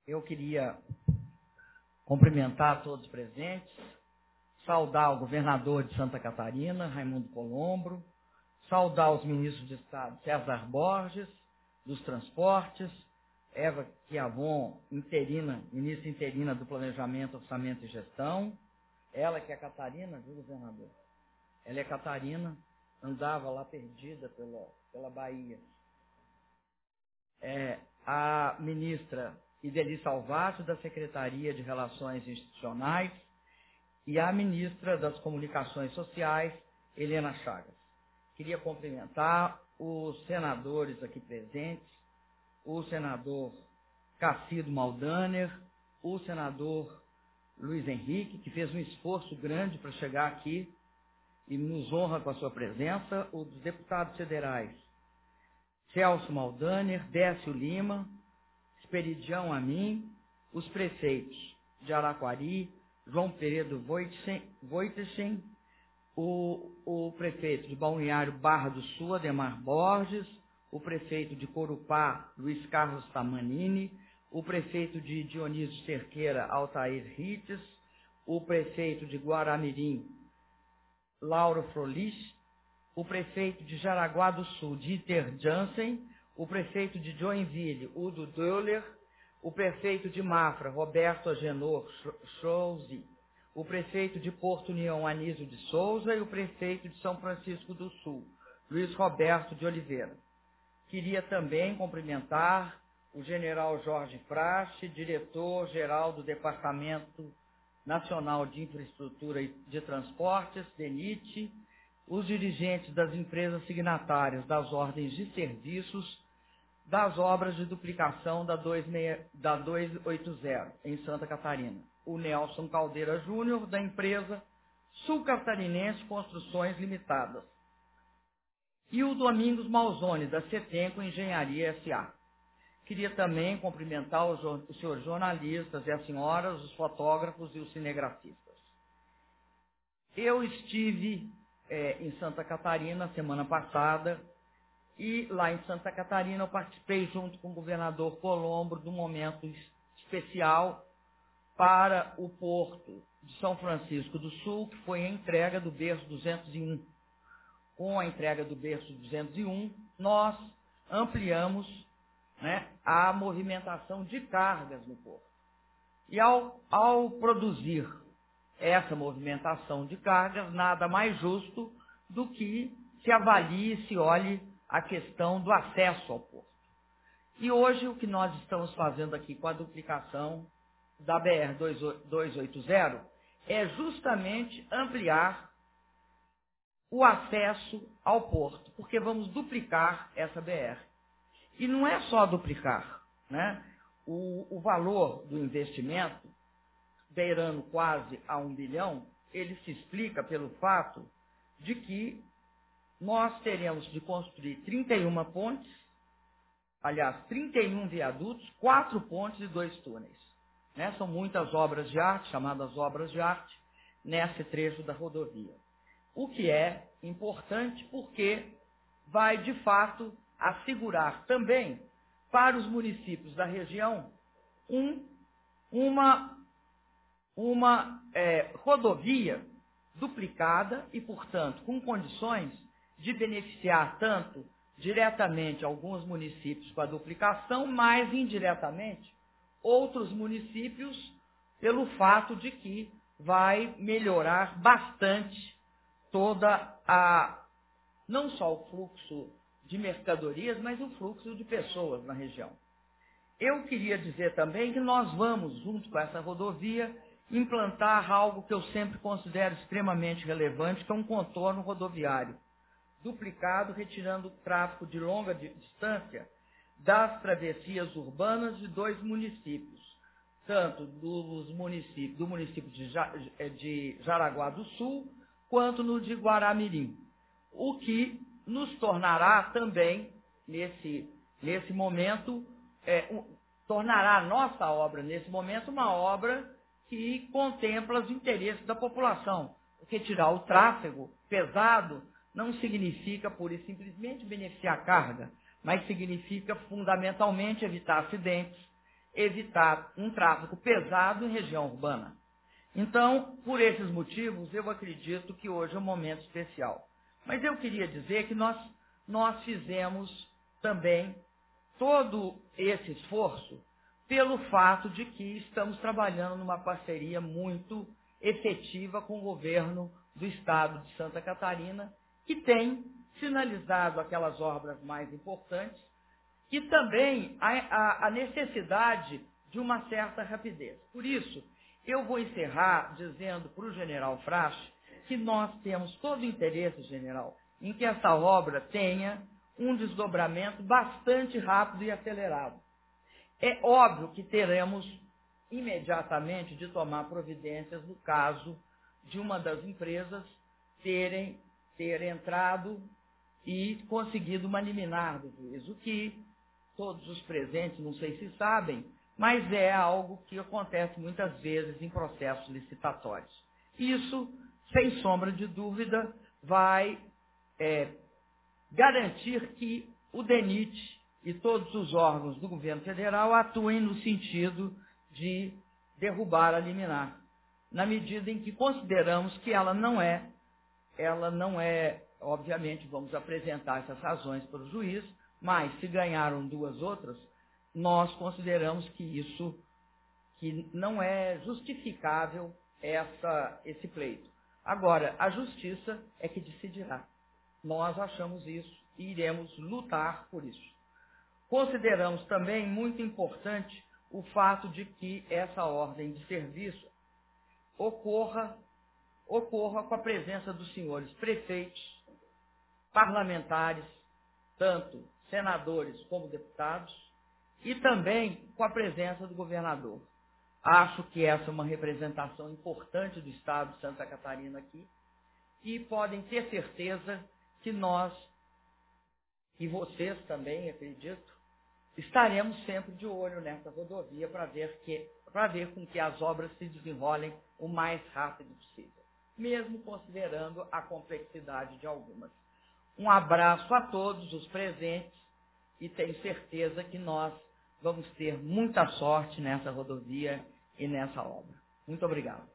Eu queria cumprimentar todos os presentes, saudar o governador de Santa Catarina, Raimundo Colombo, saudar os ministros de Estado, César Borges, dos Transportes, Eva Chiavon, ministra interina do Planejamento, Orçamento e Gestão, ela que é Catarina, viu, governador? Ela é Catarina, andava lá perdida pela Bahia. A ministra Ideli Salvati, da Secretaria de Relações Institucionais, e a ministra das Comunicações Sociais, Helena Chagas. Queria cumprimentar os senadores aqui presentes, o senador Cacido Maldaner, o senador Luiz Henrique, que fez um esforço grande para chegar aqui e nos honra com a sua presença, os deputados federais Celso Maldaner, Décio Lima, Esperidião Amin, os prefeitos de Araquari, João Peredo Voitchen, o prefeito de Balneário Barra do Sul, Ademar Borges, o prefeito de Corupá, Luiz Carlos Tamanini, o prefeito de Dionísio Cerqueira, Altair Rites, o prefeito de Guaramirim, Lauro Frolich, o prefeito de Jaraguá do Sul, Dieter Jansen, o prefeito de Joinville, Udo Döhler, o prefeito de Mafra, Roberto Agenor Schouze, o prefeito de Porto União, Anísio de Souza, e o prefeito de São Francisco do Sul, Luiz Roberto de Oliveira. Queria também cumprimentar o general Jorge Prache, diretor-geral do Departamento Nacional de Infraestrutura e de Transportes, DENIT, os dirigentes das empresas signatárias das ordens de serviços das obras de duplicação da 280 em Santa Catarina. O Nelson Caldeira Júnior, da empresa Sul-Catarinense Construções Limitadas. E o Domingos Malzone, da Cetenco Engenharia S.A. Queria também cumprimentar os senhores jornalistas e as senhoras, os fotógrafos e os cinegrafistas. Eu estive em Santa Catarina semana passada, e lá em Santa Catarina eu participei junto com o governador Colombo de um momento especial para o Porto de São Francisco do Sul, que foi a entrega do berço 201. Com a entrega do berço 201, nós ampliamos, a movimentação de cargas no Porto. E ao produzir essa movimentação de cargas, nada mais justo do que se avalie e se olhe a questão do acesso ao porto. E hoje o que nós estamos fazendo aqui com a duplicação da BR-280 é justamente ampliar o acesso ao porto, porque vamos duplicar essa BR. E não é só duplicar, O valor do investimento, beirando quase a 1 bilhão, ele se explica pelo fato de que nós teremos de construir 31 pontes, aliás, 31 viadutos, 4 pontes e 2 túneis. São muitas obras de arte, chamadas obras de arte, nesse trecho da rodovia. O que é importante porque vai, de fato, assegurar também para os municípios da região uma rodovia duplicada e, portanto, com condições de beneficiar tanto diretamente alguns municípios com a duplicação, mas indiretamente outros municípios, pelo fato de que vai melhorar bastante não só o fluxo de mercadorias, mas o fluxo de pessoas na região. Eu queria dizer também que nós vamos, junto com essa rodovia, implantar algo que eu sempre considero extremamente relevante, que é um contorno rodoviário duplicado, retirando o tráfego de longa distância das travessias urbanas de 2 municípios, tanto do município de Jaraguá do Sul, quanto no de Guaramirim, o que nos tornará também, nesse momento, tornará a nossa obra, nesse momento, uma obra que contempla os interesses da população, porque tirar o tráfego pesado não significa, pura e simplesmente, beneficiar a carga, mas significa, fundamentalmente, evitar acidentes, evitar um tráfego pesado em região urbana. Então, por esses motivos, eu acredito que hoje é um momento especial. Mas eu queria dizer que nós fizemos também todo esse esforço pelo fato de que estamos trabalhando numa parceria muito efetiva com o governo do estado de Santa Catarina, que tem sinalizado aquelas obras mais importantes e também a necessidade de uma certa rapidez. Por isso, eu vou encerrar dizendo para o general Frache que nós temos todo o interesse, general, em que essa obra tenha um desdobramento bastante rápido e acelerado. É óbvio que teremos imediatamente de tomar providências no caso de uma das empresas ter entrado e conseguido uma liminar do juiz, o que todos os presentes, não sei se sabem, mas é algo que acontece muitas vezes em processos licitatórios. Isso, sem sombra de dúvida, vai garantir que o DENIT e todos os órgãos do governo federal atuem no sentido de derrubar a liminar, na medida em que consideramos que ela não é, obviamente, vamos apresentar essas razões para o juiz, mas se ganharam duas outras, nós consideramos que não é justificável esse pleito. Agora, a justiça é que decidirá. Nós achamos isso e iremos lutar por isso. Consideramos também muito importante o fato de que essa ordem de serviço ocorra com a presença dos senhores prefeitos, parlamentares, tanto senadores como deputados, e também com a presença do governador. Acho que essa é uma representação importante do Estado de Santa Catarina aqui, e podem ter certeza que nós, e vocês também, acredito, estaremos sempre de olho nessa rodovia para ver com que as obras se desenrolem o mais rápido possível, mesmo considerando a complexidade de algumas. Um abraço a todos os presentes e tenho certeza que nós vamos ter muita sorte nessa rodovia e nessa obra. Muito obrigado.